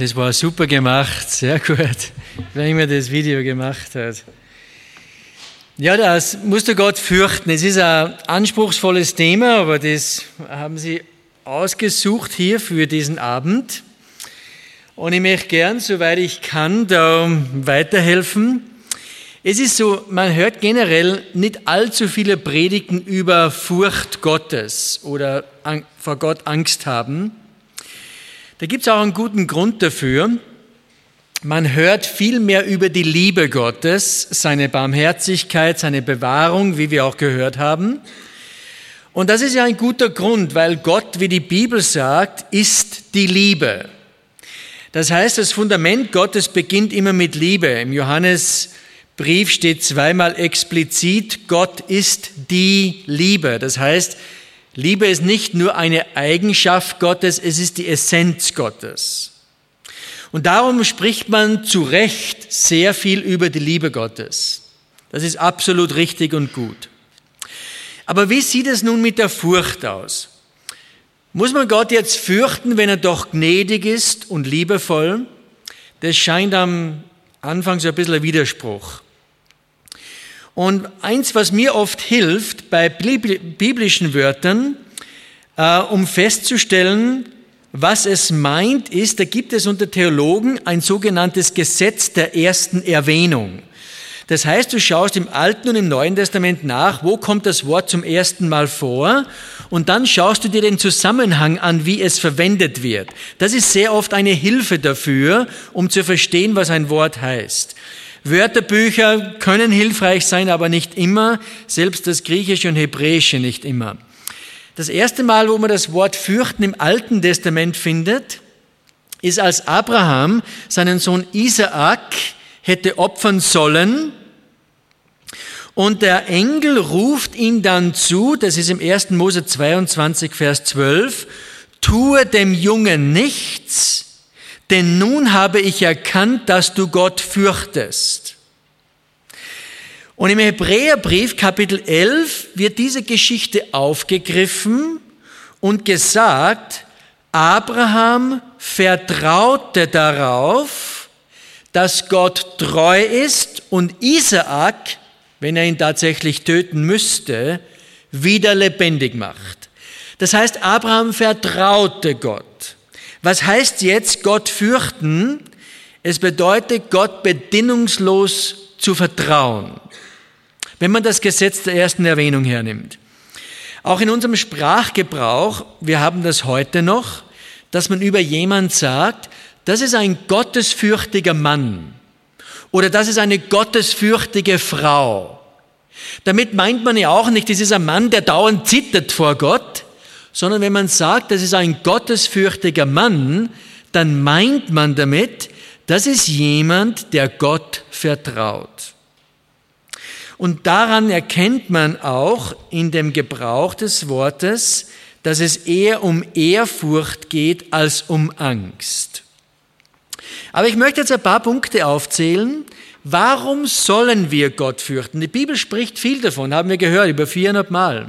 das war super gemacht, sehr gut, wer immer das Video gemacht hat. Ja, das musst du Gott fürchten. Es ist ein anspruchsvolles Thema, aber das haben Sie ausgesucht hier für diesen Abend. Und ich möchte gern, soweit ich kann, da weiterhelfen. Es ist so, man hört generell nicht allzu viele Predigten über Furcht Gottes oder vor Gott Angst haben. Da gibt es auch einen guten Grund dafür. Man hört viel mehr über die Liebe Gottes, seine Barmherzigkeit, seine Bewahrung, wie wir auch gehört haben. Und das ist ja ein guter Grund, weil Gott, wie die Bibel sagt, ist die Liebe. Das heißt, das Fundament Gottes beginnt immer mit Liebe. Im Johannesbrief steht zweimal explizit, Gott ist die Liebe. Das heißt, Liebe ist nicht nur eine Eigenschaft Gottes, es ist die Essenz Gottes. Und darum spricht man zu Recht sehr viel über die Liebe Gottes. Das ist absolut richtig und gut. Aber wie sieht es nun mit der Furcht aus? Muss man Gott jetzt fürchten, wenn er doch gnädig ist und liebevoll? Das scheint am Anfang so ein bisschen ein Widerspruch. Und eins, was mir oft hilft bei biblischen Wörtern, um festzustellen, was es meint, ist, da gibt es unter Theologen ein sogenanntes Gesetz der ersten Erwähnung. Das heißt, du schaust im Alten und im Neuen Testament nach, wo kommt das Wort zum ersten Mal vor, und dann schaust du dir den Zusammenhang an, wie es verwendet wird. Das ist sehr oft eine Hilfe dafür, um zu verstehen, was ein Wort heißt. Wörterbücher können hilfreich sein, aber nicht immer, selbst das Griechische und Hebräische nicht immer. Das erste Mal, wo man das Wort fürchten im Alten Testament findet, ist, als Abraham seinen Sohn Isaak hätte opfern sollen, und der Engel ruft ihm dann zu, das ist im 1. Mose 22, Vers 12, tue dem Jungen nichts, denn nun habe ich erkannt, dass du Gott fürchtest. Und im Hebräerbrief, Kapitel 11, wird diese Geschichte aufgegriffen und gesagt, Abraham vertraute darauf, dass Gott treu ist und Isaak, wenn er ihn tatsächlich töten müsste, wieder lebendig macht. Das heißt, Abraham vertraute Gott. Was heißt jetzt Gott fürchten? Es bedeutet, Gott bedingungslos zu vertrauen. Wenn man das Gesetz der ersten Erwähnung hernimmt. Auch in unserem Sprachgebrauch, wir haben das heute noch, dass man über jemand sagt, das ist ein gottesfürchtiger Mann oder das ist eine gottesfürchtige Frau. Damit meint man ja auch nicht, das ist ein Mann, der dauernd zittert vor Gott, sondern wenn man sagt, das ist ein gottesfürchtiger Mann, dann meint man damit, das ist jemand, der Gott vertraut. Und daran erkennt man auch in dem Gebrauch des Wortes, dass es eher um Ehrfurcht geht als um Angst. Aber ich möchte jetzt ein paar Punkte aufzählen. Warum sollen wir Gott fürchten? Die Bibel spricht viel davon, haben wir gehört, über 400 Mal.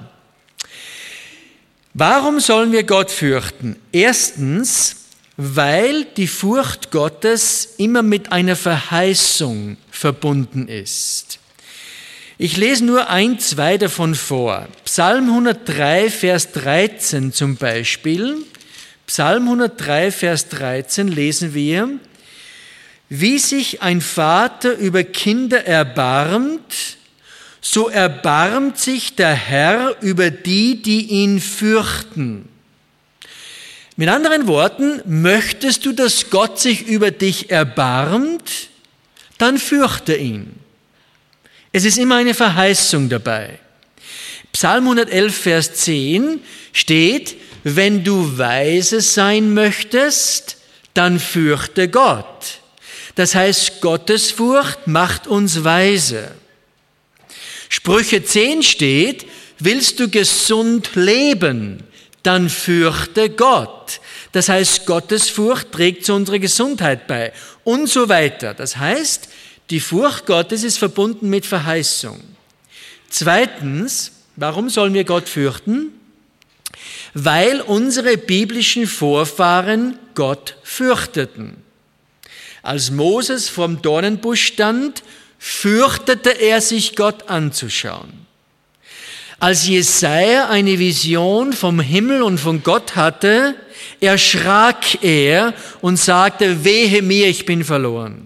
Warum sollen wir Gott fürchten? Erstens, weil die Furcht Gottes immer mit einer Verheißung verbunden ist. Ich lese nur 1, 2 davon vor. Psalm 103, Vers 13 zum Beispiel. Psalm 103, Vers 13 lesen wir, wie sich ein Vater über Kinder erbarmt, so erbarmt sich der Herr über die, die ihn fürchten. Mit anderen Worten, möchtest du, dass Gott sich über dich erbarmt, dann fürchte ihn. Es ist immer eine Verheißung dabei. Psalm 111, Vers 10 steht, wenn du weise sein möchtest, dann fürchte Gott. Das heißt, Gottesfurcht macht uns weise. Sprüche 10 steht, willst du gesund leben, dann fürchte Gott. Das heißt, Gottesfurcht trägt zu unserer Gesundheit bei und so weiter. Das heißt, die Furcht Gottes ist verbunden mit Verheißung. Zweitens, warum sollen wir Gott fürchten? Weil unsere biblischen Vorfahren Gott fürchteten. Als Moses vorm Dornenbusch stand, fürchtete er sich, Gott anzuschauen. Als Jesaja eine Vision vom Himmel und von Gott hatte, erschrak er und sagte, wehe mir, ich bin verloren.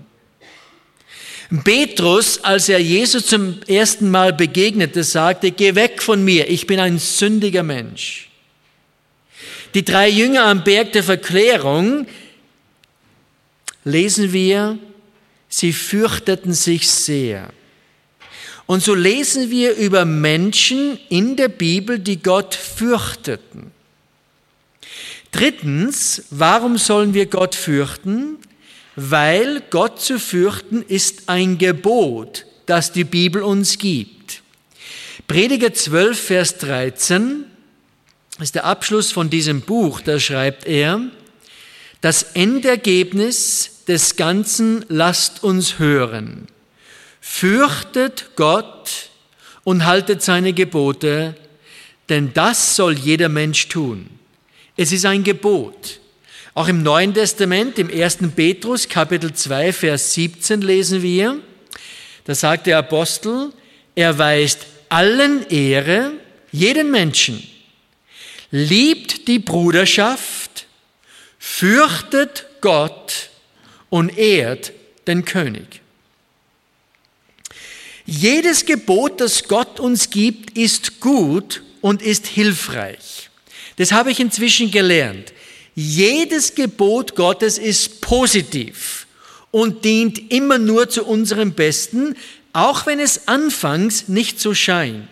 Petrus, als er Jesus zum ersten Mal begegnete, sagte, geh weg von mir, ich bin ein sündiger Mensch. Die 3 Jünger am Berg der Verklärung, lesen wir, sie fürchteten sich sehr. Und so lesen wir über Menschen in der Bibel, die Gott fürchteten. Drittens, warum sollen wir Gott fürchten? Weil Gott zu fürchten ist ein Gebot, das die Bibel uns gibt. Prediger 12, Vers 13 ist der Abschluss von diesem Buch, da schreibt er, das Endergebnis des Ganzen lasst uns hören. Fürchtet Gott und haltet seine Gebote, denn das soll jeder Mensch tun. Es ist ein Gebot. Auch im Neuen Testament, im 1. Petrus, Kapitel 2, Vers 17 lesen wir, da sagt der Apostel, er weist allen Ehre, jeden Menschen, liebt die Bruderschaft, fürchtet Gott und ehrt den König. Jedes Gebot, das Gott uns gibt, ist gut und ist hilfreich. Das habe ich inzwischen gelernt. Jedes Gebot Gottes ist positiv und dient immer nur zu unserem Besten, auch wenn es anfangs nicht so scheint.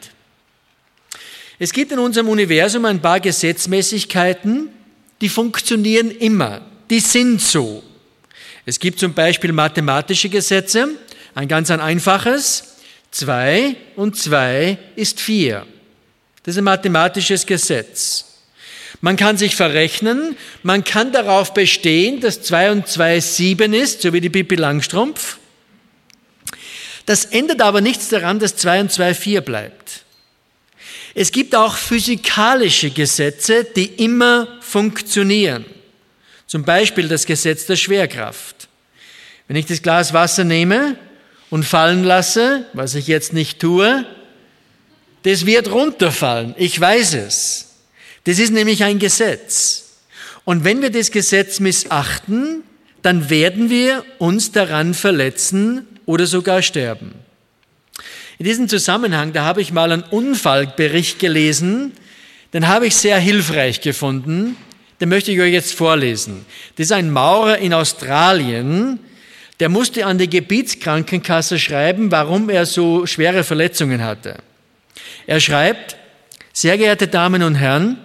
Es gibt in unserem Universum ein paar Gesetzmäßigkeiten, die funktionieren immer, die sind so. Es gibt zum Beispiel mathematische Gesetze, ein einfaches, 2 und 2 ist 4. Das ist ein mathematisches Gesetz. Man kann sich verrechnen, man kann darauf bestehen, dass 2 und 2 7 ist, so wie die Pippi Langstrumpf. Das ändert aber nichts daran, dass 2 und 2 4 bleibt. Es gibt auch physikalische Gesetze, die immer funktionieren. Zum Beispiel das Gesetz der Schwerkraft. Wenn ich das Glas Wasser nehme und fallen lasse, was ich jetzt nicht tue, das wird runterfallen. Ich weiß es. Das ist nämlich ein Gesetz. Und wenn wir das Gesetz missachten, dann werden wir uns daran verletzen oder sogar sterben. In diesem Zusammenhang, da habe ich mal einen Unfallbericht gelesen, den habe ich sehr hilfreich gefunden, den möchte ich euch jetzt vorlesen. Das ist ein Maurer in Australien, der musste an die Gebietskrankenkasse schreiben, warum er so schwere Verletzungen hatte. Er schreibt, sehr geehrte Damen und Herren,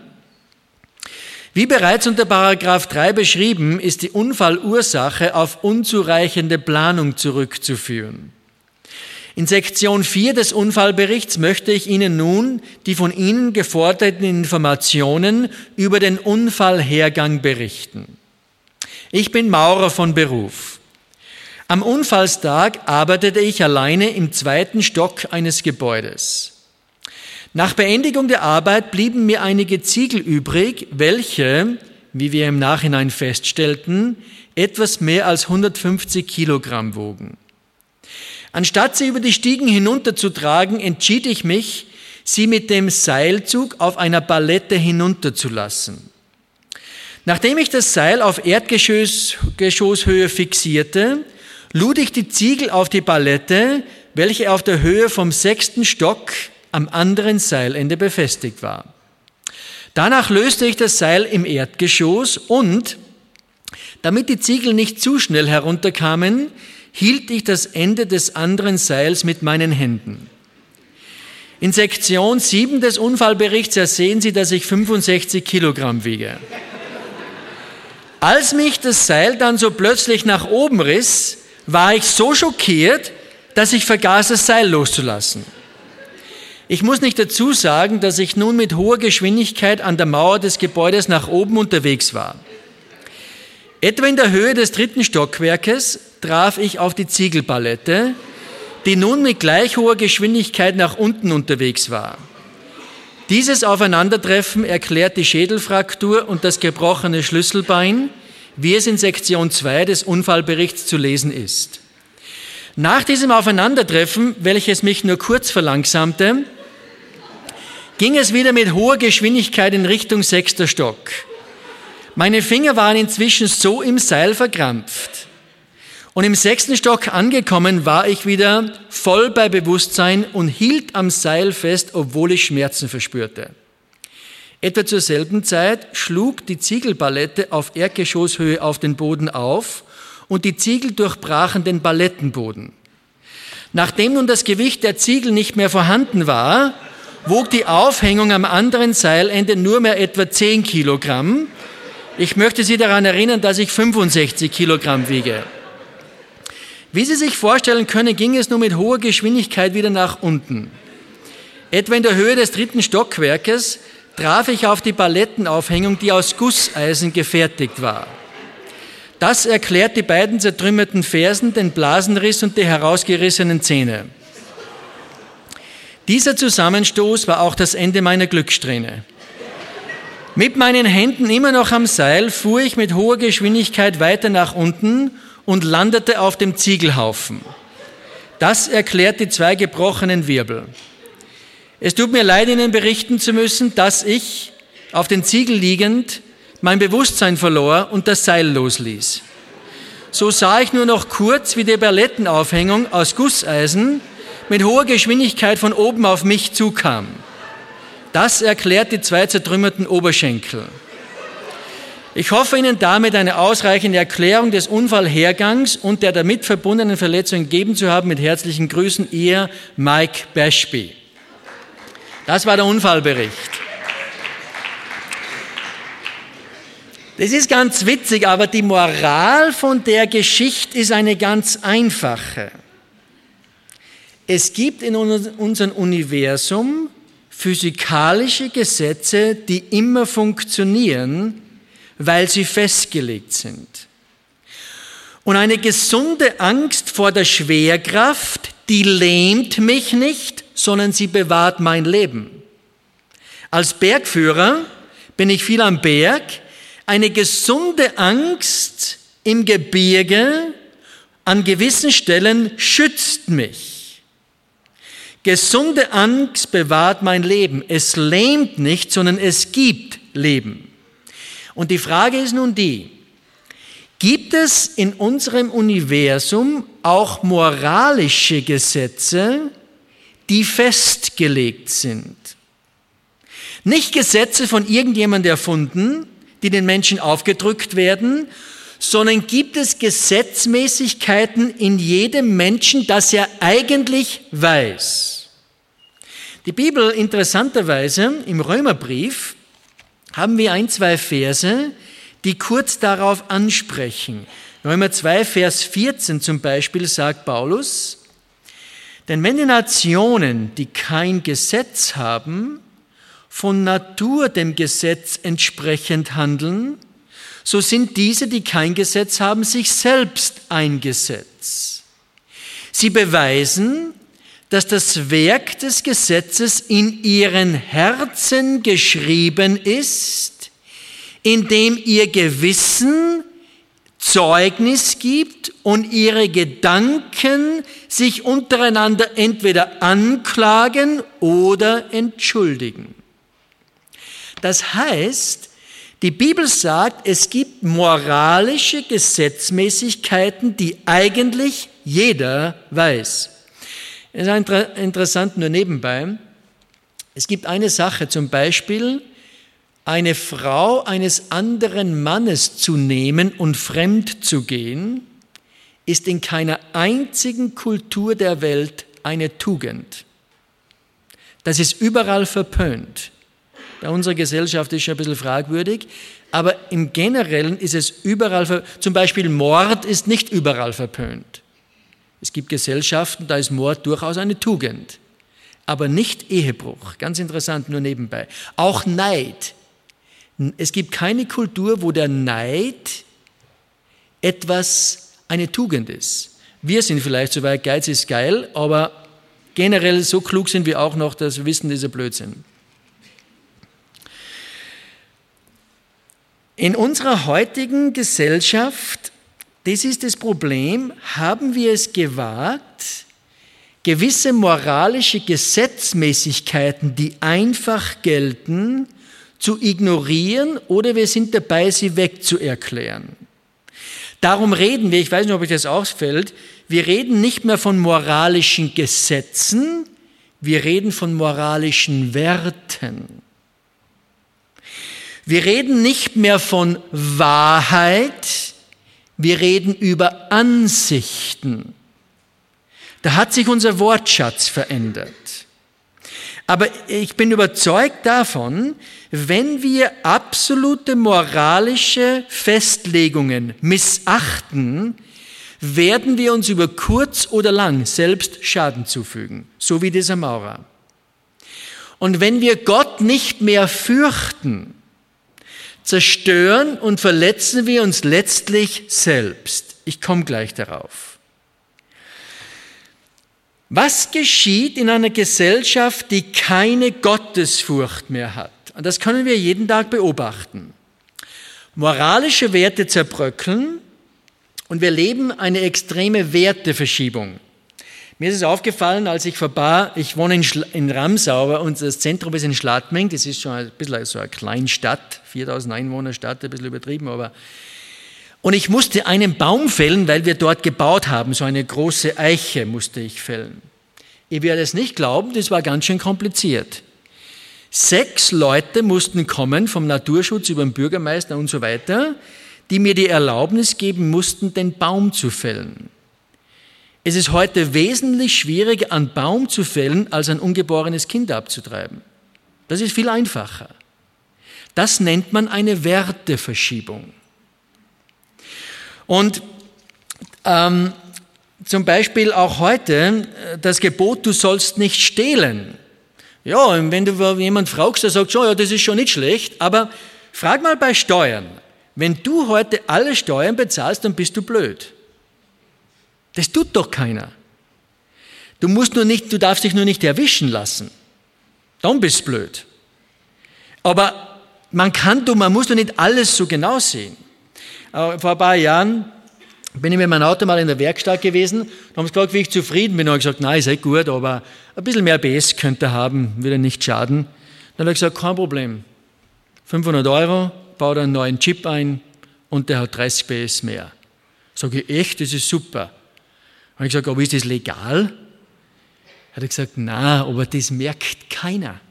wie bereits unter Paragraph 3 beschrieben, ist die Unfallursache auf unzureichende Planung zurückzuführen. In Sektion 4 des Unfallberichts möchte ich Ihnen nun die von Ihnen geforderten Informationen über den Unfallhergang berichten. Ich bin Maurer von Beruf. Am Unfallstag arbeitete ich alleine im 2. Stock eines Gebäudes. Nach Beendigung der Arbeit blieben mir einige Ziegel übrig, welche, wie wir im Nachhinein feststellten, etwas mehr als 150 Kilogramm wogen. Anstatt sie über die Stiegen hinunterzutragen, entschied ich mich, sie mit dem Seilzug auf einer Palette hinunterzulassen. Nachdem ich das Seil auf Erdgeschosshöhe fixierte, lud ich die Ziegel auf die Palette, welche auf der Höhe vom 6. Stock am anderen Seilende befestigt war. Danach löste ich das Seil im Erdgeschoss und, damit die Ziegel nicht zu schnell herunterkamen, hielt ich das Ende des anderen Seils mit meinen Händen. In Sektion 7 des Unfallberichts ersehen Sie, dass ich 65 Kilogramm wiege. Als mich das Seil dann so plötzlich nach oben riss, war ich so schockiert, dass ich vergaß, das Seil loszulassen. Ich muss nicht dazu sagen, dass ich nun mit hoher Geschwindigkeit an der Mauer des Gebäudes nach oben unterwegs war. Etwa in der Höhe des 3. Stockwerkes traf ich auf die Ziegelpalette, die nun mit gleich hoher Geschwindigkeit nach unten unterwegs war. Dieses Aufeinandertreffen erklärt die Schädelfraktur und das gebrochene Schlüsselbein, wie es in Sektion 2 des Unfallberichts zu lesen ist. Nach diesem Aufeinandertreffen, welches mich nur kurz verlangsamte, ging es wieder mit hoher Geschwindigkeit in Richtung 6. Stock. Meine Finger waren inzwischen so im Seil verkrampft. Und im 6. Stock angekommen war ich wieder voll bei Bewusstsein und hielt am Seil fest, obwohl ich Schmerzen verspürte. Etwa zur selben Zeit schlug die Ziegelpalette auf Erdgeschosshöhe auf den Boden auf und die Ziegel durchbrachen den Palettenboden. Nachdem nun das Gewicht der Ziegel nicht mehr vorhanden war, wog die Aufhängung am anderen Seilende nur mehr etwa 10 Kilogramm. Ich möchte Sie daran erinnern, dass ich 65 Kilogramm wiege. Wie Sie sich vorstellen können, ging es nun mit hoher Geschwindigkeit wieder nach unten. Etwa in der Höhe des 3. Stockwerkes traf ich auf die Palettenaufhängung, die aus Gusseisen gefertigt war. Das erklärt die beiden zertrümmerten Fersen, den Blasenriss und die herausgerissenen Zähne. Dieser Zusammenstoß war auch das Ende meiner Glückssträhne. Mit meinen Händen immer noch am Seil fuhr ich mit hoher Geschwindigkeit weiter nach unten und landete auf dem Ziegelhaufen. Das erklärt die 2 gebrochenen Wirbel. Es tut mir leid, Ihnen berichten zu müssen, dass ich, auf den Ziegel liegend, mein Bewusstsein verlor und das Seil losließ. So sah ich nur noch kurz, wie die Palettenaufhängung aus Gusseisen mit hoher Geschwindigkeit von oben auf mich zukam. Das erklärt die 2 zertrümmerten Oberschenkel. Ich hoffe, Ihnen damit eine ausreichende Erklärung des Unfallhergangs und der damit verbundenen Verletzungen gegeben zu haben. Mit herzlichen Grüßen, Ihr Mike Bashby. Das war der Unfallbericht. Das ist ganz witzig, aber die Moral von der Geschichte ist eine ganz einfache. Es gibt in unserem Universum physikalische Gesetze, die immer funktionieren, weil sie festgelegt sind. Und eine gesunde Angst vor der Schwerkraft, die lähmt mich nicht, sondern sie bewahrt mein Leben. Als Bergführer bin ich viel am Berg. Eine gesunde Angst im Gebirge an gewissen Stellen schützt mich. Gesunde Angst bewahrt mein Leben. Es lähmt nicht, sondern es gibt Leben. Und die Frage ist nun die: Gibt es in unserem Universum auch moralische Gesetze, die festgelegt sind? Nicht Gesetze von irgendjemandem erfunden, die den Menschen aufgedrückt werden, sondern gibt es Gesetzmäßigkeiten in jedem Menschen, das er eigentlich weiß. Die Bibel, interessanterweise, im Römerbrief haben wir 1, 2 Verse, die kurz darauf ansprechen. Römer 2, Vers 14 zum Beispiel sagt Paulus: Denn wenn die Nationen, die kein Gesetz haben, von Natur dem Gesetz entsprechend handeln, so sind diese, die kein Gesetz haben, sich selbst ein Gesetz. Sie beweisen, dass das Werk des Gesetzes in ihren Herzen geschrieben ist, indem ihr Gewissen Zeugnis gibt und ihre Gedanken sich untereinander entweder anklagen oder entschuldigen. Das heißt, die Bibel sagt, es gibt moralische Gesetzmäßigkeiten, die eigentlich jeder weiß. Es ist interessant nur nebenbei. Es gibt eine Sache, zum Beispiel eine Frau eines anderen Mannes zu nehmen und fremd zu gehen, ist in keiner einzigen Kultur der Welt eine Tugend. Das ist überall verpönt. Bei unserer Gesellschaft ist es ein bisschen fragwürdig, aber im Generellen ist es überall verpönt. Zum Beispiel Mord ist nicht überall verpönt. Es gibt Gesellschaften, da ist Mord durchaus eine Tugend, aber nicht Ehebruch. Ganz interessant, nur nebenbei. Auch Neid. Es gibt keine Kultur, wo der Neid eine Tugend ist. Wir sind vielleicht so weit, Geiz ist geil, aber generell so klug sind wir auch noch, dass wir wissen, dieser Blödsinn. In unserer heutigen Gesellschaft, das ist das Problem, haben wir es gewagt, gewisse moralische Gesetzmäßigkeiten, die einfach gelten, zu ignorieren oder wir sind dabei, sie wegzuerklären. Darum reden wir, ich weiß nicht, ob euch das auffällt, wir reden nicht mehr von moralischen Gesetzen, wir reden von moralischen Werten. Wir reden nicht mehr von Wahrheit, wir reden über Ansichten. Da hat sich unser Wortschatz verändert. Aber ich bin überzeugt davon, wenn wir absolute moralische Festlegungen missachten, werden wir uns über kurz oder lang selbst Schaden zufügen, so wie dieser Maurer. Und wenn wir Gott nicht mehr fürchten, zerstören und verletzen wir uns letztlich selbst. Ich komme gleich darauf. Was geschieht in einer Gesellschaft, die keine Gottesfurcht mehr hat? Und das können wir jeden Tag beobachten. Moralische Werte zerbröckeln und wir leben eine extreme Werteverschiebung. Mir ist es aufgefallen, als ich wohne in Ramsau, aber unser Zentrum ist in Schladming, das ist schon ein bisschen so eine Kleinstadt, 4000 Einwohner Stadt, ein bisschen übertrieben, aber und ich musste einen Baum fällen, weil wir dort gebaut haben, so eine große Eiche musste ich fällen. Ihr werdet es nicht glauben, das war ganz schön kompliziert. 6 Leute mussten kommen, vom Naturschutz über den Bürgermeister und so weiter, die mir die Erlaubnis geben mussten, den Baum zu fällen. Es ist heute wesentlich schwieriger, einen Baum zu fällen, als ein ungeborenes Kind abzutreiben. Das ist viel einfacher. Das nennt man eine Werteverschiebung. Und zum Beispiel auch heute das Gebot, du sollst nicht stehlen. Ja, und wenn du jemand fragst, der sagt schon, ja, das ist schon nicht schlecht, aber frag mal bei Steuern. Wenn du heute alle Steuern bezahlst, dann bist du blöd. Das tut doch keiner. Du darfst dich nur nicht erwischen lassen. Dann bist du blöd. Aber man muss doch nicht alles so genau sehen. Vor ein paar Jahren bin ich mit meinem Auto mal in der Werkstatt gewesen und haben sie gefragt, wie ich zufrieden bin. Und ich habe gesagt, nein, ist echt gut, aber ein bisschen mehr PS könnte er haben, würde nicht schaden. Dann habe ich gesagt, kein Problem. 500 €, baut einen neuen Chip ein und der hat 30 PS mehr. Sage ich, echt, das ist super. Habe ich gesagt, aber ist das legal? Hat er gesagt, nein, aber das merkt keiner.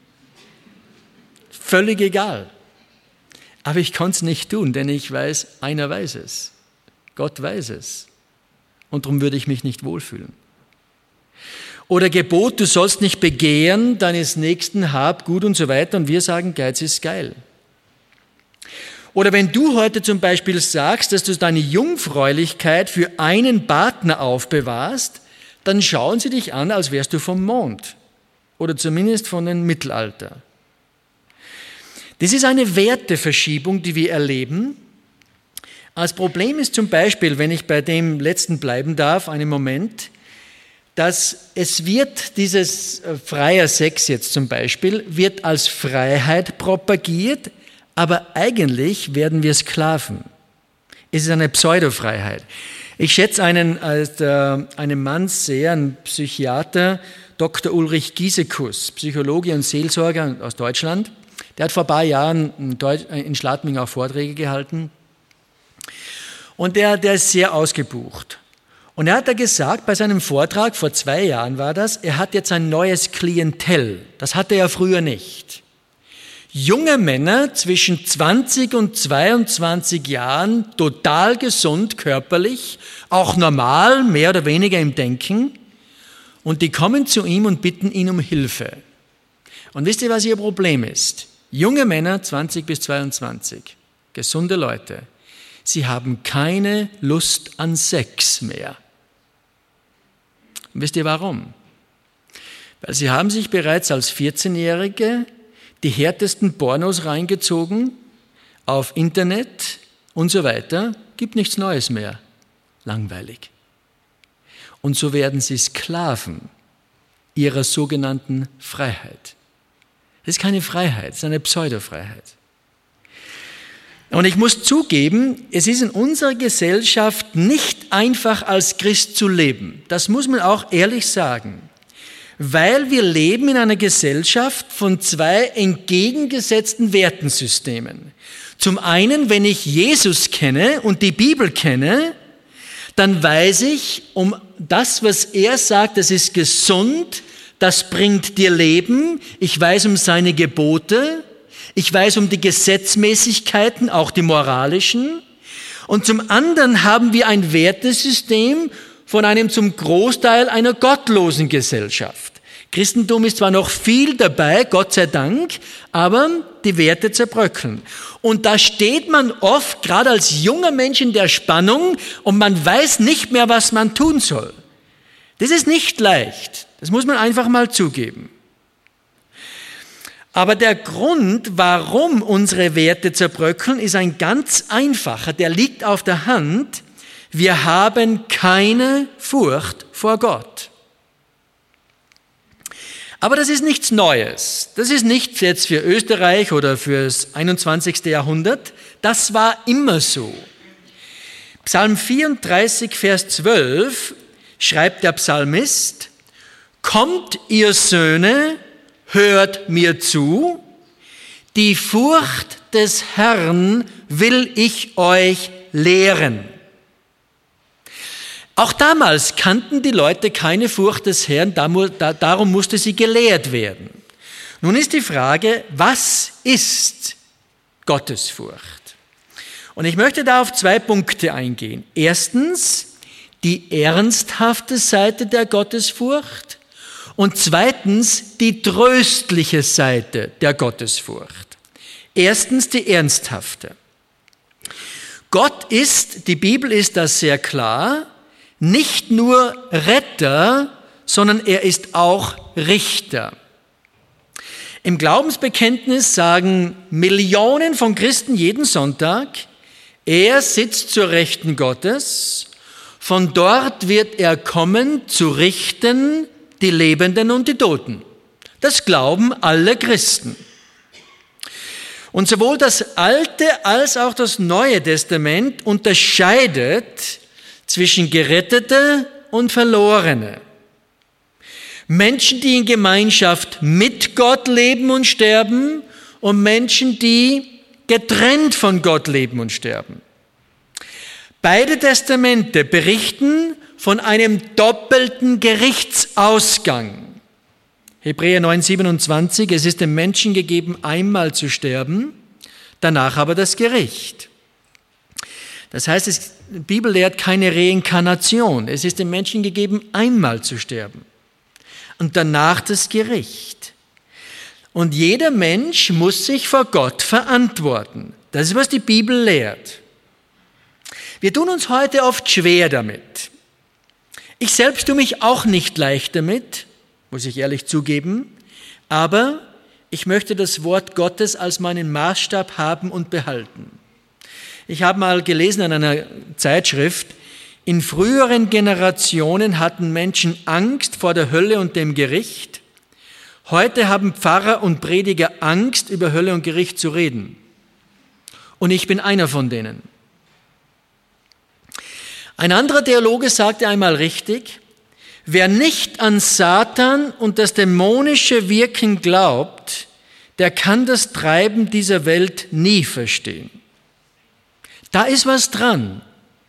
Völlig egal. Aber ich kann es nicht tun, denn ich weiß, einer weiß es. Gott weiß es. Und darum würde ich mich nicht wohlfühlen. Oder Gebot, du sollst nicht begehren, deines Nächsten hab gut und so weiter. Und wir sagen, Geiz ist geil. Oder wenn du heute zum Beispiel sagst, dass du deine Jungfräulichkeit für einen Partner aufbewahrst, dann schauen sie dich an, als wärst du vom Mond. Oder zumindest von dem Mittelalter. Das ist eine Werteverschiebung, die wir erleben. Das Problem ist zum Beispiel, wenn ich bei dem letzten bleiben darf, einen Moment, dass es wird, dieses freier Sex jetzt zum Beispiel, wird als Freiheit propagiert, aber eigentlich werden wir Sklaven. Es ist eine Pseudofreiheit. Ich schätze einen Mann sehr, einen Psychiater, Dr. Ulrich Giesekus, Psychologe und Seelsorger aus Deutschland. Der hat vor ein paar Jahren in Schladming auch Vorträge gehalten. Und der ist sehr ausgebucht. Und er hat da gesagt, bei seinem Vortrag, vor 2 Jahren war das, er hat jetzt ein neues Klientel. Das hatte er früher nicht. Junge Männer zwischen 20 und 22 Jahren, total gesund körperlich, auch normal, mehr oder weniger im Denken. Und die kommen zu ihm und bitten ihn um Hilfe. Und wisst ihr, was ihr Problem ist? Junge Männer, 20 bis 22, gesunde Leute, sie haben keine Lust an Sex mehr. Und wisst ihr warum? Weil sie haben sich bereits als 14-Jährige die härtesten Pornos reingezogen, auf Internet und so weiter, gibt nichts Neues mehr. Langweilig. Und so werden sie Sklaven ihrer sogenannten Freiheit. Das ist keine Freiheit, das ist eine Pseudofreiheit. Und ich muss zugeben, es ist in unserer Gesellschaft nicht einfach als Christ zu leben. Das muss man auch ehrlich sagen. Weil wir leben in einer Gesellschaft von zwei entgegengesetzten Wertesystemen. Zum einen, wenn ich Jesus kenne und die Bibel kenne, dann weiß ich um das, was er sagt, das ist gesund, das bringt dir Leben. Ich weiß um seine Gebote, ich weiß um die Gesetzmäßigkeiten, auch die moralischen. Und zum anderen haben wir ein Wertesystem von einem zum Großteil einer gottlosen Gesellschaft. Christentum ist zwar noch viel dabei, Gott sei Dank, aber die Werte zerbröckeln. Und da steht man oft, gerade als junger Mensch, in der Spannung und man weiß nicht mehr, was man tun soll. Das ist nicht leicht, das muss man einfach mal zugeben. Aber der Grund, warum unsere Werte zerbröckeln, ist ein ganz einfacher, der liegt auf der Hand. Wir haben keine Furcht vor Gott. Aber das ist nichts Neues. Das ist nichts jetzt für Österreich oder fürs 21. Jahrhundert. Das war immer so. Psalm 34, Vers 12 schreibt der Psalmist: Kommt, ihr Söhne, hört mir zu, die Furcht des Herrn will ich euch lehren. Auch damals kannten die Leute keine Furcht des Herrn, darum musste sie gelehrt werden. Nun ist die Frage, was ist Gottesfurcht? Und ich möchte da auf 2 Punkte eingehen. Erstens, die ernsthafte Seite der Gottesfurcht und zweitens, die tröstliche Seite der Gottesfurcht. Erstens, die ernsthafte. Gott ist, die Bibel ist das sehr klar, nicht nur Retter, sondern er ist auch Richter. Im Glaubensbekenntnis sagen Millionen von Christen jeden Sonntag, er sitzt zur Rechten Gottes, von dort wird er kommen, zu richten die Lebenden und die Toten. Das glauben alle Christen. Und sowohl das Alte als auch das Neue Testament unterscheidet zwischen Gerettete und Verlorene. Menschen, die in Gemeinschaft mit Gott leben und sterben und Menschen, die getrennt von Gott leben und sterben. Beide Testamente berichten von einem doppelten Gerichtsausgang. Hebräer 9,27, es ist dem Menschen gegeben, einmal zu sterben, danach aber das Gericht. Das heißt, die Bibel lehrt keine Reinkarnation. Es ist dem Menschen gegeben, einmal zu sterben. Und danach das Gericht. Und jeder Mensch muss sich vor Gott verantworten. Das ist, was die Bibel lehrt. Wir tun uns heute oft schwer damit. Ich selbst tue mich auch nicht leicht damit, muss ich ehrlich zugeben, aber ich möchte das Wort Gottes als meinen Maßstab haben und behalten. Ich habe mal gelesen in einer Zeitschrift, in früheren Generationen hatten Menschen Angst vor der Hölle und dem Gericht. Heute haben Pfarrer und Prediger Angst, über Hölle und Gericht zu reden. Und ich bin einer von denen. Ein anderer Theologe sagte einmal richtig, wer nicht an Satan und das dämonische Wirken glaubt, der kann das Treiben dieser Welt nie verstehen. Da ist was dran.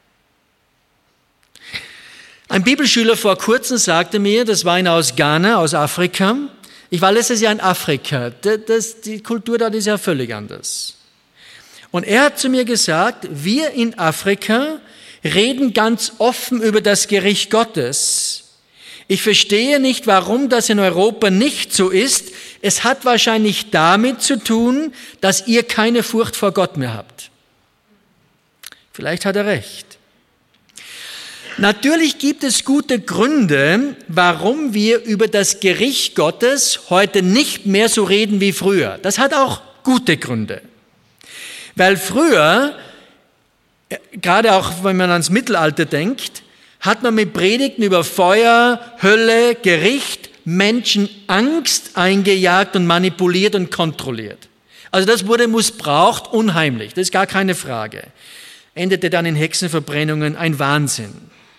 Ein Bibelschüler vor kurzem sagte mir, das war einer aus Ghana, aus Afrika. Ich war letztes Jahr in Afrika. Die Kultur dort ist ja völlig anders. Und er hat zu mir gesagt, wir in Afrika reden ganz offen über das Gericht Gottes. Ich verstehe nicht, warum das in Europa nicht so ist. Es hat wahrscheinlich damit zu tun, dass ihr keine Furcht vor Gott mehr habt. Vielleicht hat er recht. Natürlich gibt es gute Gründe, warum wir über das Gericht Gottes heute nicht mehr so reden wie früher. Das hat auch gute Gründe. Weil früher, gerade auch wenn man ans Mittelalter denkt, hat man mit Predigten über Feuer, Hölle, Gericht Menschen Angst eingejagt und manipuliert und kontrolliert. Also das wurde missbraucht, unheimlich, das ist gar keine Frage. Endete dann in Hexenverbrennungen, ein Wahnsinn.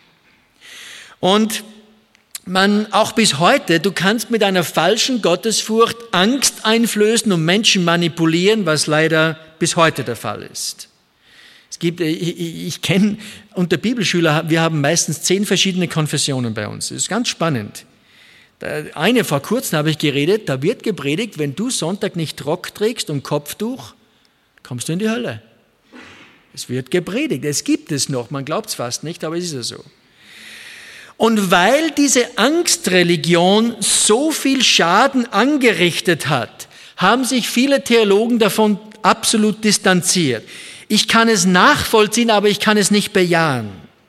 Und auch bis heute, du kannst mit einer falschen Gottesfurcht Angst einflößen und Menschen manipulieren, was leider bis heute der Fall ist. Ich kenne unter Bibelschüler, wir haben meistens 10 verschiedene Konfessionen bei uns. Das ist ganz spannend. Vor kurzem habe ich geredet, da wird gepredigt, wenn du Sonntag nicht Rock trägst und Kopftuch, kommst du in die Hölle. Es wird gepredigt, es gibt es noch, man glaubt es fast nicht, aber es ist ja so. Und weil diese Angstreligion so viel Schaden angerichtet hat, haben sich viele Theologen davon absolut distanziert. Ich kann es nachvollziehen, aber ich kann es nicht bejahen.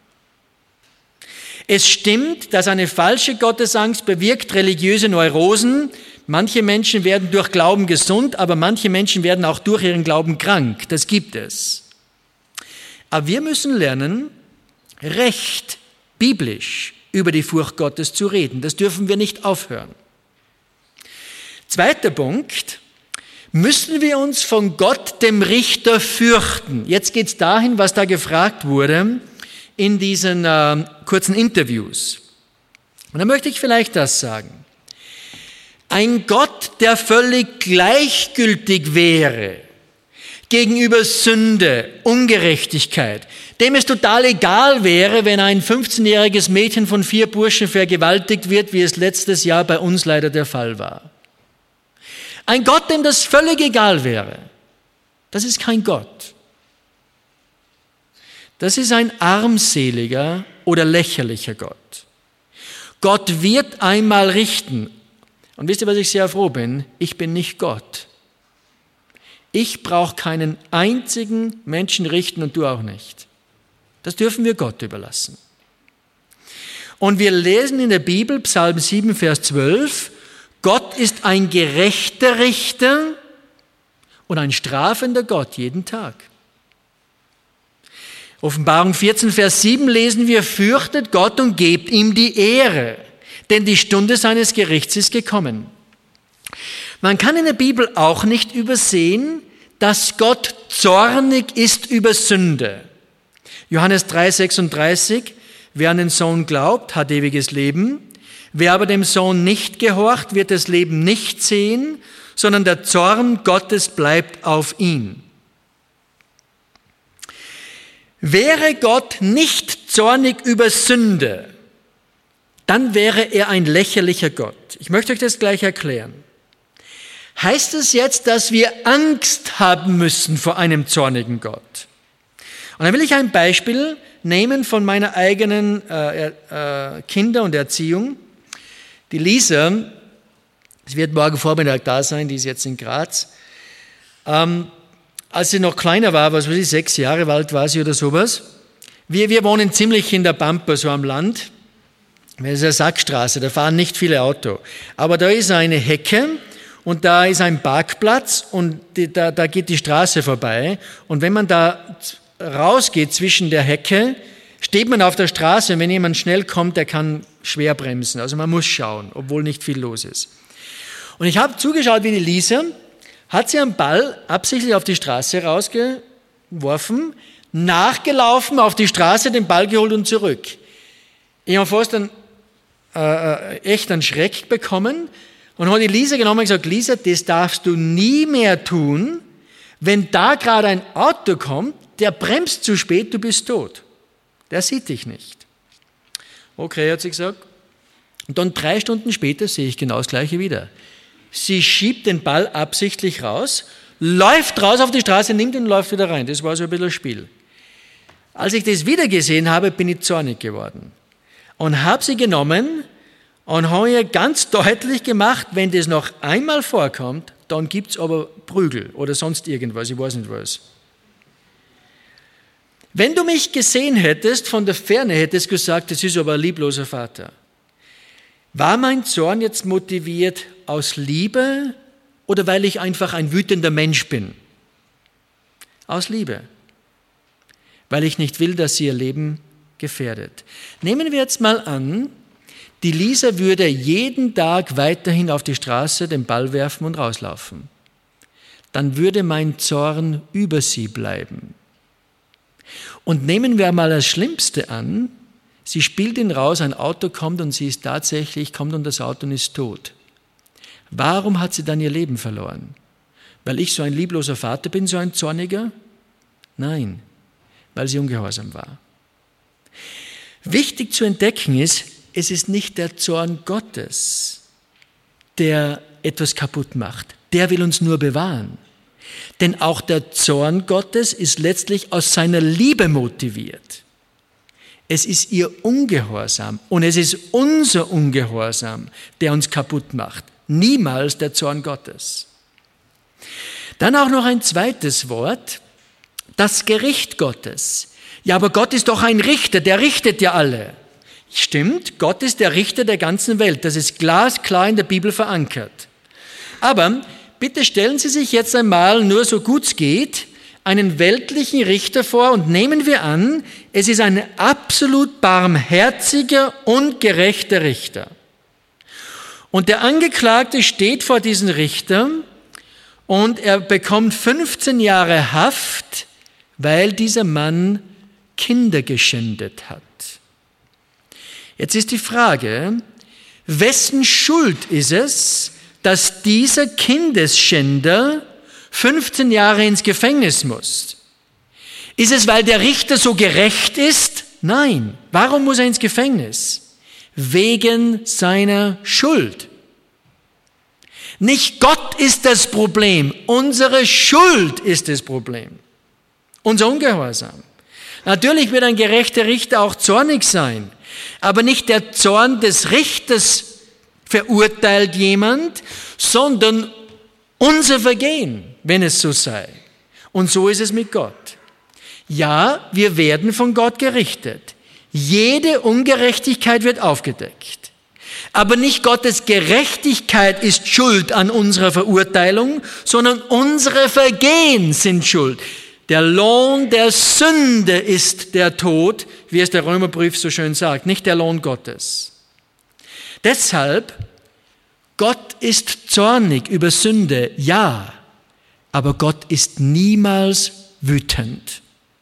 Es stimmt, dass eine falsche Gottesangst bewirkt religiöse Neurosen. Manche Menschen werden durch Glauben gesund, aber manche Menschen werden auch durch ihren Glauben krank. Das gibt es. Aber wir müssen lernen, recht biblisch über die Furcht Gottes zu reden. Das dürfen wir nicht aufhören. Zweiter Punkt. Müssen wir uns von Gott, dem Richter, fürchten? Jetzt geht es dahin, was da gefragt wurde in diesen kurzen Interviews. Und da möchte ich vielleicht das sagen. Ein Gott, der völlig gleichgültig wäre gegenüber Sünde, Ungerechtigkeit, dem es total egal wäre, wenn ein 15-jähriges Mädchen von 4 Burschen vergewaltigt wird, wie es letztes Jahr bei uns leider der Fall war. Ein Gott, dem das völlig egal wäre, das ist kein Gott. Das ist ein armseliger oder lächerlicher Gott. Gott wird einmal richten. Und wisst ihr, was ich sehr froh bin? Ich bin nicht Gott. Ich brauche keinen einzigen Menschen richten und du auch nicht. Das dürfen wir Gott überlassen. Und wir lesen in der Bibel, Psalm 7, Vers 12, Gott ist ein gerechter Richter und ein strafender Gott jeden Tag. Offenbarung 14, Vers 7 lesen wir, fürchtet Gott und gebt ihm die Ehre, denn die Stunde seines Gerichts ist gekommen. Man kann in der Bibel auch nicht übersehen, dass Gott zornig ist über Sünde. Johannes 3, 36, wer an den Sohn glaubt, hat ewiges Leben. Wer aber dem Sohn nicht gehorcht, wird das Leben nicht sehen, sondern der Zorn Gottes bleibt auf ihn. Wäre Gott nicht zornig über Sünde, dann wäre er ein lächerlicher Gott. Ich möchte euch das gleich erklären. Heißt es jetzt, dass wir Angst haben müssen vor einem zornigen Gott? Und dann will ich ein Beispiel nehmen von meiner eigenen Kinder- und Erziehung. Die Lisa, sie wird morgen Vormittag da sein, die ist jetzt in Graz. Als sie noch kleiner war, 6 Jahre alt war sie oder sowas, wir wohnen ziemlich in der Pampa, so am Land. Das ist eine Sackstraße, da fahren nicht viele Autos. Aber da ist eine Hecke und da ist ein Parkplatz und da geht die Straße vorbei. Und wenn man da rausgeht zwischen der Hecke, steht man auf der Straße und wenn jemand schnell kommt, der kann schwer bremsen. Also man muss schauen, obwohl nicht viel los ist. Und ich habe zugeschaut, wie die Lisa, hat sie einen Ball absichtlich auf die Straße rausgeworfen, nachgelaufen, auf die Straße, den Ball geholt und zurück. Ich habe fast echt einen Schreck bekommen und habe die Lisa genommen und gesagt, Lisa, das darfst du nie mehr tun, wenn da gerade ein Auto kommt, der bremst zu spät, du bist tot. Der sieht dich nicht. Okay, hat sie gesagt. Und dann 3 Stunden später sehe ich genau das Gleiche wieder. Sie schiebt den Ball absichtlich raus, läuft raus auf die Straße, nimmt ihn und läuft wieder rein. Das war so ein bisschen ein Spiel. Als ich das wieder gesehen habe, bin ich zornig geworden. Und habe sie genommen und habe ihr ganz deutlich gemacht, wenn das noch einmal vorkommt, dann gibt es aber Prügel oder sonst irgendwas, ich weiß nicht was. Wenn du mich gesehen hättest, von der Ferne hättest du gesagt, das ist aber ein liebloser Vater. War mein Zorn jetzt motiviert aus Liebe oder weil ich einfach ein wütender Mensch bin? Aus Liebe. Weil ich nicht will, dass sie ihr Leben gefährdet. Nehmen wir jetzt mal an, die Lisa würde jeden Tag weiterhin auf die Straße den Ball werfen und rauslaufen. dann würde mein Zorn über sie bleiben. Und nehmen wir mal das Schlimmste an, sie spielt ihn raus, ein Auto kommt und sie ist tatsächlich, kommt und das Auto und ist tot. Warum hat sie dann ihr Leben verloren? Weil ich so ein liebloser Vater bin, so ein Zorniger? Nein, weil sie ungehorsam war. Wichtig zu entdecken ist, es ist nicht der Zorn Gottes, der etwas kaputt macht. Der will uns nur bewahren. Denn auch der Zorn Gottes ist letztlich aus seiner Liebe motiviert. Es ist ihr Ungehorsam und es ist unser Ungehorsam, der uns kaputt macht. Niemals der Zorn Gottes. Dann auch noch ein zweites Wort, das Gericht Gottes. Ja, aber Gott ist doch ein Richter, der richtet ja alle. Stimmt, Gott ist der Richter der ganzen Welt. Das ist glasklar in der Bibel verankert. Aber bitte stellen Sie sich jetzt einmal, nur so gut es geht, einen weltlichen Richter vor und nehmen wir an, es ist ein absolut barmherziger und gerechter Richter. Und der Angeklagte steht vor diesem Richter und er bekommt 15 Jahre Haft, weil dieser Mann Kinder geschändet hat. Jetzt ist die Frage, wessen Schuld ist es, dass dieser Kindesschänder 15 Jahre ins Gefängnis muss? Ist es, weil der Richter so gerecht ist? Nein. Warum muss er ins Gefängnis? Wegen seiner Schuld. Nicht Gott ist das Problem, unsere Schuld ist das Problem. Unser Ungehorsam. Natürlich wird ein gerechter Richter auch zornig sein, aber nicht der Zorn des Richters verurteilt jemand, sondern unser Vergehen, wenn es so sei. Und so ist es mit Gott. Ja, wir werden von Gott gerichtet. Jede Ungerechtigkeit wird aufgedeckt. Aber nicht Gottes Gerechtigkeit ist schuld an unserer Verurteilung, sondern unsere Vergehen sind schuld. Der Lohn der Sünde ist der Tod, wie es der Römerbrief so schön sagt, nicht der Lohn Gottes. Deshalb, Gott ist zornig über Sünde, ja, aber Gott ist niemals wütend.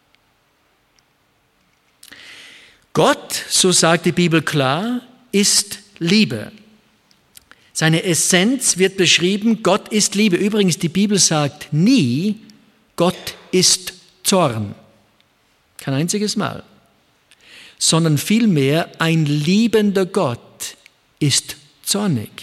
Gott, so sagt die Bibel klar, ist Liebe. Seine Essenz wird beschrieben, Gott ist Liebe. Übrigens, die Bibel sagt nie, Gott ist Zorn. Kein einziges Mal. Sondern vielmehr, ein liebender Gott ist zornig,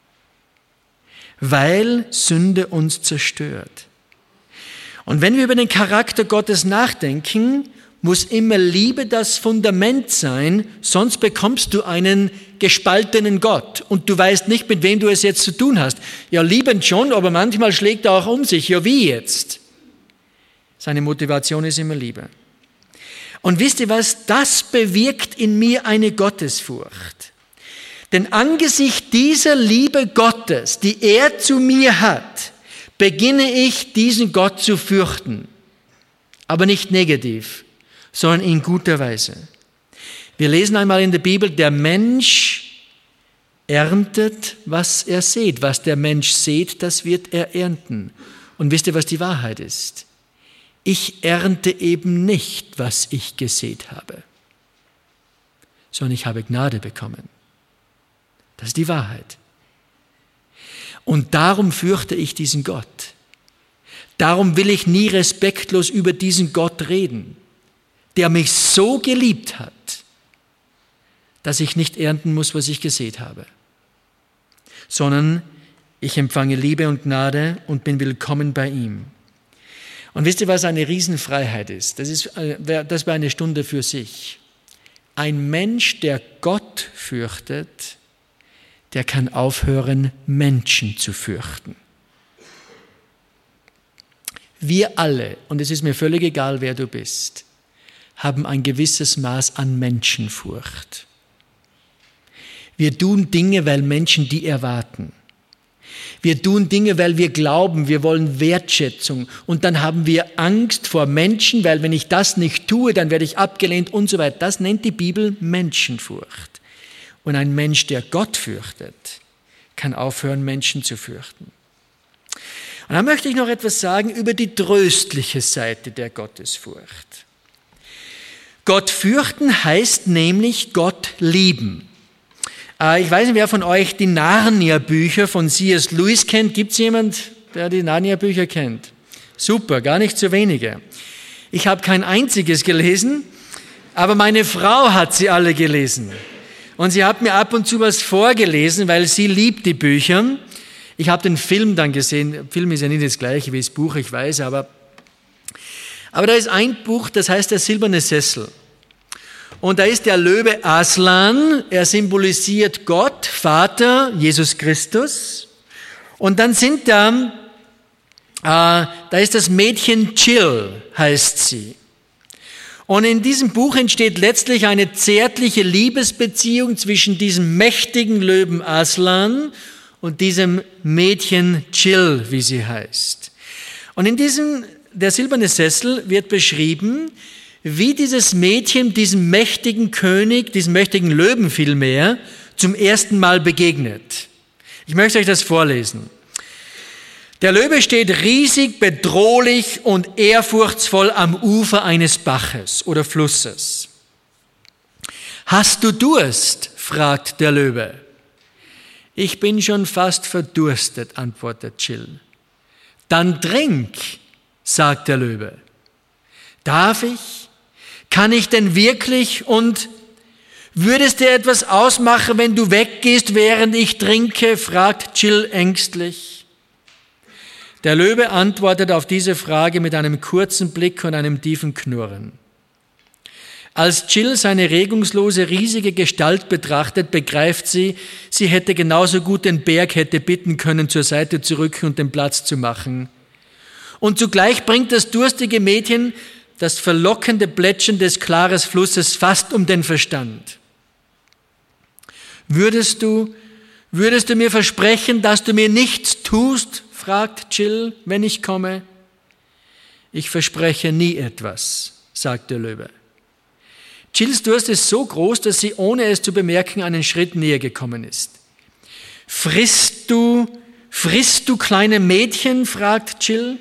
weil Sünde uns zerstört. Und wenn wir über den Charakter Gottes nachdenken, muss immer Liebe das Fundament sein, sonst bekommst du einen gespaltenen Gott und du weißt nicht, mit wem du es jetzt zu tun hast. Ja, liebend schon, aber manchmal schlägt er auch um sich. Ja, wie jetzt? Seine Motivation ist immer Liebe. Und wisst ihr was? Das bewirkt in mir eine Gottesfurcht. Denn angesichts dieser Liebe Gottes, die er zu mir hat, beginne ich, diesen Gott zu fürchten. Aber nicht negativ, sondern in guter Weise. Wir lesen einmal in der Bibel, der Mensch erntet, was er sät. Was der Mensch sät, das wird er ernten. Und wisst ihr, was die Wahrheit ist? Ich ernte eben nicht, was ich gesät habe, sondern ich habe Gnade bekommen. Das ist die Wahrheit. Und darum fürchte ich diesen Gott. Darum will ich nie respektlos über diesen Gott reden, der mich so geliebt hat, dass ich nicht ernten muss, was ich gesät habe, sondern ich empfange Liebe und Gnade und bin willkommen bei ihm. Und wisst ihr, was eine Riesenfreiheit ist? Das wäre eine Stunde für sich. Ein Mensch, der Gott fürchtet, der kann aufhören, Menschen zu fürchten. Wir alle, und es ist mir völlig egal, wer du bist, haben ein gewisses Maß an Menschenfurcht. Wir tun Dinge, weil Menschen die erwarten. Wir tun Dinge, weil wir glauben, wir wollen Wertschätzung. Und dann haben wir Angst vor Menschen, weil wenn ich das nicht tue, dann werde ich abgelehnt und so weiter. Das nennt die Bibel Menschenfurcht. Und ein Mensch, der Gott fürchtet, kann aufhören, Menschen zu fürchten. Und dann möchte ich noch etwas sagen über die tröstliche Seite der Gottesfurcht. Gott fürchten heißt nämlich Gott lieben. Ich weiß nicht, wer von euch die Narnia-Bücher von C.S. Lewis kennt. Gibt es jemand, der die Narnia-Bücher kennt? Super, gar nicht so wenige. Ich habe kein einziges gelesen, aber meine Frau hat sie alle gelesen. Und sie hat mir ab und zu was vorgelesen, weil sie liebt die Bücher. Ich habe den Film dann gesehen. Der Film ist ja nicht das gleiche wie das Buch, ich weiß, aber da ist ein Buch, das heißt Der silberne Sessel. Und da ist der Löwe Aslan, er symbolisiert Gott, Vater, Jesus Christus. Und dann sind da ist das Mädchen Jill, heißt sie. Und in diesem Buch entsteht letztlich eine zärtliche Liebesbeziehung zwischen diesem mächtigen Löwen Aslan und diesem Mädchen Jill, wie sie heißt. Und in der silberne Sessel wird beschrieben, wie dieses Mädchen diesem mächtigen König, diesem mächtigen Löwen vielmehr, zum ersten Mal begegnet. Ich möchte euch das vorlesen. Der Löwe steht riesig, bedrohlich und ehrfurchtsvoll am Ufer eines Baches oder Flusses. »Hast du Durst?« fragt der Löwe. »Ich bin schon fast verdurstet«, antwortet Jill. »Dann trink«, sagt der Löwe. »Darf ich? Kann ich denn wirklich? Und würde es dir etwas ausmachen, wenn du weggehst, während ich trinke?« fragt Jill ängstlich. Der Löwe antwortet auf diese Frage mit einem kurzen Blick und einem tiefen Knurren. Als Jill seine regungslose, riesige Gestalt betrachtet, begreift sie, sie hätte genauso gut den Berg hätte bitten können, zur Seite zu rücken und den Platz zu machen. Und zugleich bringt das durstige Mädchen das verlockende Plätschern des klaren Flusses fast um den Verstand. Würdest du mir versprechen, dass du mir nichts tust, fragt Jill, wenn ich komme. Ich verspreche nie etwas, sagt der Löwe. Jills Durst ist so groß, dass sie, ohne es zu bemerken, einen Schritt näher gekommen ist. Frisst du kleine Mädchen, fragt Jill.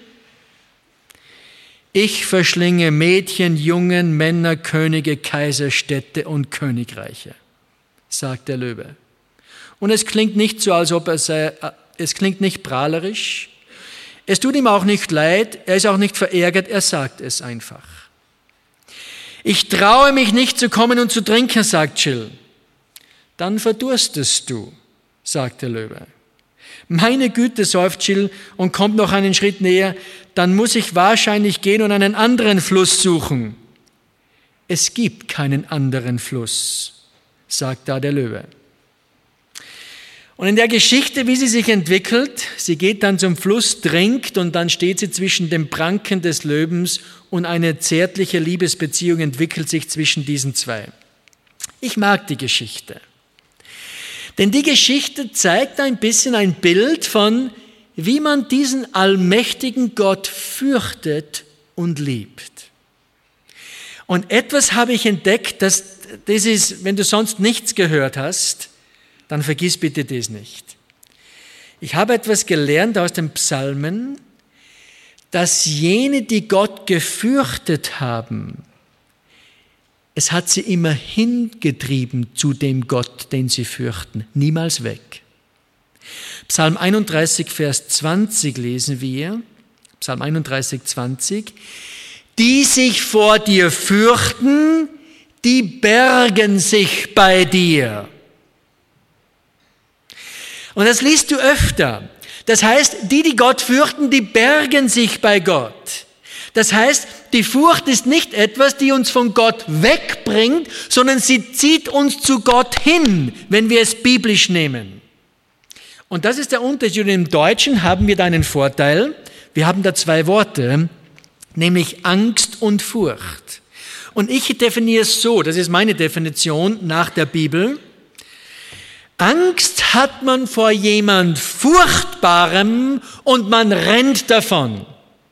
Ich verschlinge Mädchen, Jungen, Männer, Könige, Kaiser, Städte und Königreiche, sagt der Löwe. Und es klingt nicht so, als ob es klingt nicht prahlerisch. Es tut ihm auch nicht leid, er ist auch nicht verärgert, er sagt es einfach. Ich traue mich nicht zu kommen und zu trinken, sagt Jill. Dann verdurstest du, sagt der Löwe. Meine Güte, seufzt Jill und kommt noch einen Schritt näher, dann muss ich wahrscheinlich gehen und einen anderen Fluss suchen. Es gibt keinen anderen Fluss, sagt da der Löwe. Und in der Geschichte, wie sie sich entwickelt, sie geht dann zum Fluss, trinkt und dann steht sie zwischen dem Pranken des Löwens und eine zärtliche Liebesbeziehung entwickelt sich zwischen diesen zwei. Ich mag die Geschichte. Denn die Geschichte zeigt ein bisschen ein Bild von, wie man diesen allmächtigen Gott fürchtet und liebt. Und etwas habe ich entdeckt, das ist, wenn du sonst nichts gehört hast, dann vergiss bitte das nicht. Ich habe etwas gelernt aus den Psalmen, dass jene, die Gott gefürchtet haben, es hat sie immer hingetrieben zu dem Gott, den sie fürchten, niemals weg. Psalm 31, Vers 20 lesen wir, Psalm 31, 20, die sich vor dir fürchten, die bergen sich bei dir. Und das liest du öfter. Das heißt, die Gott fürchten, die bergen sich bei Gott. Das heißt, die Furcht ist nicht etwas, die uns von Gott wegbringt, sondern sie zieht uns zu Gott hin, wenn wir es biblisch nehmen. Und das ist der Unterschied. Und im Deutschen haben wir da einen Vorteil. Wir haben da zwei Worte, nämlich Angst und Furcht. Und ich definiere es so, das ist meine Definition nach der Bibel. Angst hat man vor jemand Furchtbarem und man rennt davon.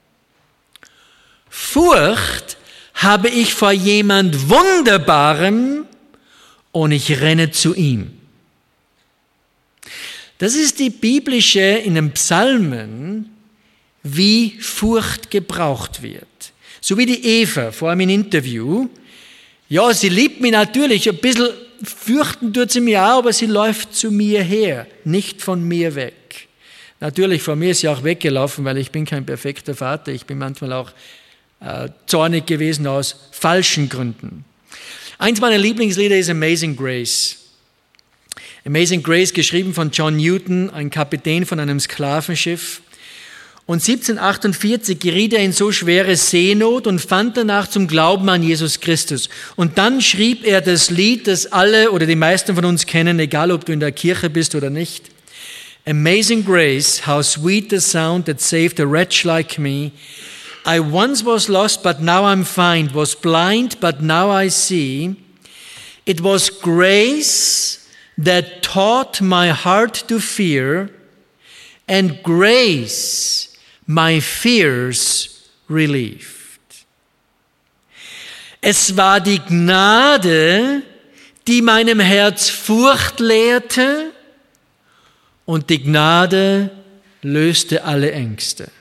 Furcht habe ich vor jemand Wunderbarem und ich renne zu ihm. Das ist die biblische, in den Psalmen, wie Furcht gebraucht wird. So wie die Eva vor einem Interview. Ja, sie liebt mich natürlich, ein bisschen fürchten tut sie mich auch, aber sie läuft zu mir her, nicht von mir weg. Natürlich, von mir ist sie auch weggelaufen, weil ich bin kein perfekter Vater. Ich bin manchmal auch zornig gewesen aus falschen Gründen. Eins meiner Lieblingslieder ist Amazing Grace. Amazing Grace, geschrieben von John Newton, ein Kapitän von einem Sklavenschiff. Und 1748 geriet er in so schwere Seenot und fand danach zum Glauben an Jesus Christus. Und dann schrieb er das Lied, das alle oder die meisten von uns kennen, egal ob du in der Kirche bist oder nicht. Amazing Grace, how sweet the sound that saved a wretch like me. I once was lost, but now I'm found, was blind, but now I see. It was grace that taught my heart to fear, and grace my fears relieved. Es war die Gnade, die meinem Herz Furcht lehrte, und die Gnade löste alle Ängste.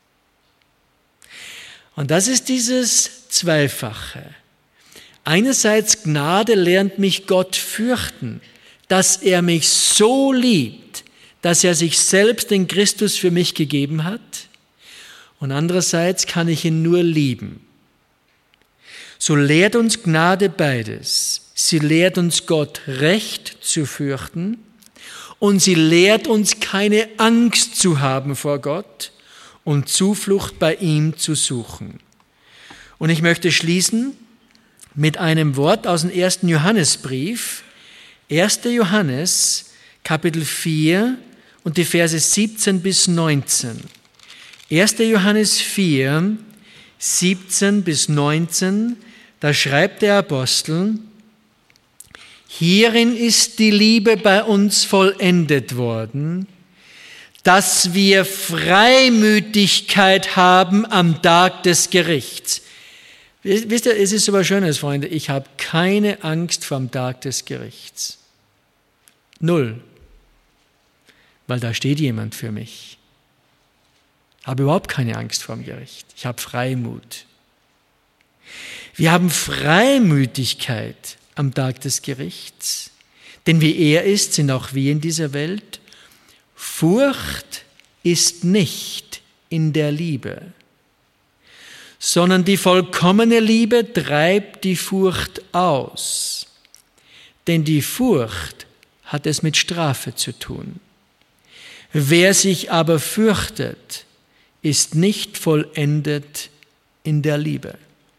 Und das ist dieses Zweifache. Einerseits Gnade lernt mich Gott fürchten, dass er mich so liebt, dass er sich selbst in Christus für mich gegeben hat. Und andererseits kann ich ihn nur lieben. So lehrt uns Gnade beides. Sie lehrt uns Gott recht zu fürchten und sie lehrt uns keine Angst zu haben vor Gott und Zuflucht bei ihm zu suchen. Und ich möchte schließen mit einem Wort aus dem 1. Johannesbrief, 1. Johannes, Kapitel 4 und die Verse 17 bis 19. 1. Johannes 4, 17 bis 19, da schreibt der Apostel: Hierin ist die Liebe bei uns vollendet worden, dass wir Freimütigkeit haben am Tag des Gerichts. Wisst ihr, es ist so was Schönes, Freunde, ich habe keine Angst vor dem Tag des Gerichts. Null. Weil da steht jemand für mich. Ich habe überhaupt keine Angst vor dem Gericht. Ich habe Freimut. Wir haben Freimütigkeit am Tag des Gerichts. Denn wie er ist, sind auch wir in dieser Welt. Furcht ist nicht in der Liebe, sondern die vollkommene Liebe treibt die Furcht aus. Denn die Furcht hat es mit Strafe zu tun. Wer sich aber fürchtet, ist nicht vollendet in der Liebe.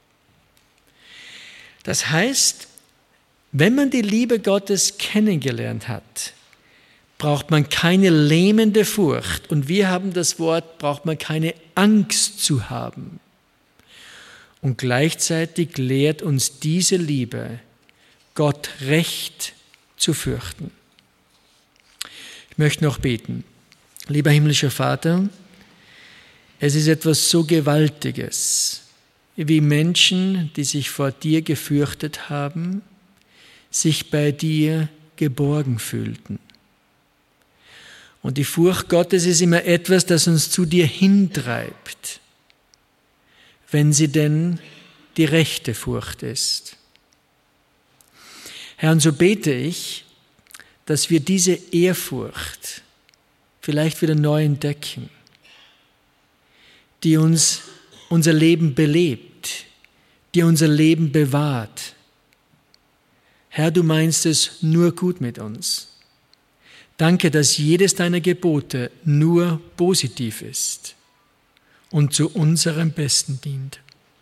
Das heißt, wenn man die Liebe Gottes kennengelernt hat, braucht man keine lähmende Furcht. Und wir haben das Wort, braucht man keine Angst zu haben. Und gleichzeitig lehrt uns diese Liebe, Gott recht zu fürchten. Ich möchte noch beten. Lieber himmlischer Vater, es ist etwas so Gewaltiges, wie Menschen, die sich vor dir gefürchtet haben, sich bei dir geborgen fühlten. Und die Furcht Gottes ist immer etwas, das uns zu dir hintreibt, wenn sie denn die rechte Furcht ist. Herr, und so bete ich, dass wir diese Ehrfurcht vielleicht wieder neu entdecken, die uns unser Leben belebt, die unser Leben bewahrt. Herr, du meinst es nur gut mit uns. Danke, dass jedes deiner Gebote nur positiv ist und zu unserem Besten dient.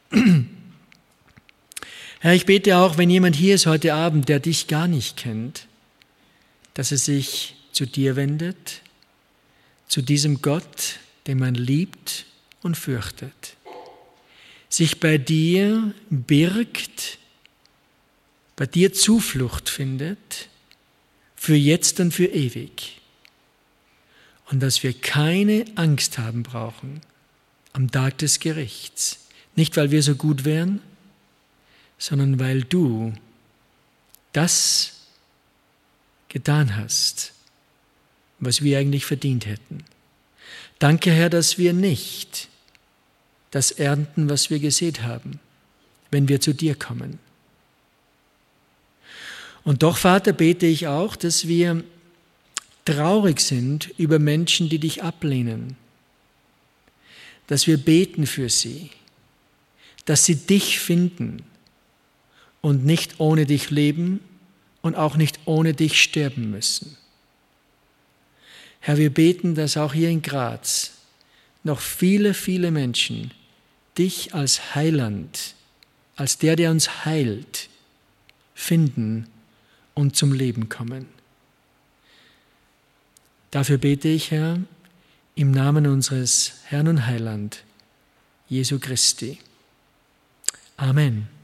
Herr, ich bete auch, wenn jemand hier ist heute Abend, der dich gar nicht kennt, dass er sich zu dir wendet, zu diesem Gott, den man liebt und fürchtet, sich bei dir birgt, bei dir Zuflucht findet, für jetzt und für ewig. Und dass wir keine Angst haben brauchen am Tag des Gerichts. Nicht, weil wir so gut wären, sondern weil du das getan hast, was wir eigentlich verdient hätten. Danke, Herr, dass wir nicht das ernten, was wir gesät haben, wenn wir zu dir kommen. Und doch, Vater, bete ich auch, dass wir traurig sind über Menschen, die dich ablehnen, dass wir beten für sie, dass sie dich finden und nicht ohne dich leben und auch nicht ohne dich sterben müssen. Herr, wir beten, dass auch hier in Graz noch viele, viele Menschen dich als Heiland, als der uns heilt, finden und zum Leben kommen. Dafür bete ich, Herr, im Namen unseres Herrn und Heiland, Jesu Christi. Amen.